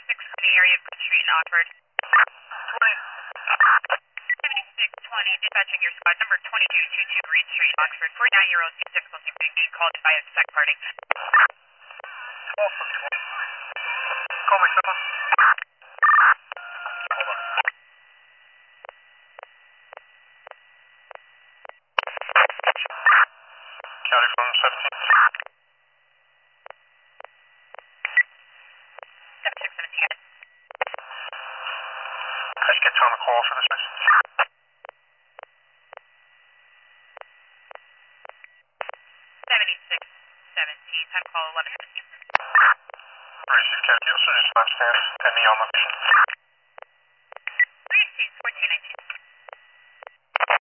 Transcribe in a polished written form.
620 area of Good Street in Oxford. 7620, dispatching your squad number 2222 Reed Street, Oxford. 49-year-old seems difficulty being called by a sex party. Call me, someone. Hold on. County phone 17. 7617. I just get on the call for this message. 7617, time call 11 minutes. Ready, 6 County, also just left stand, pending on location.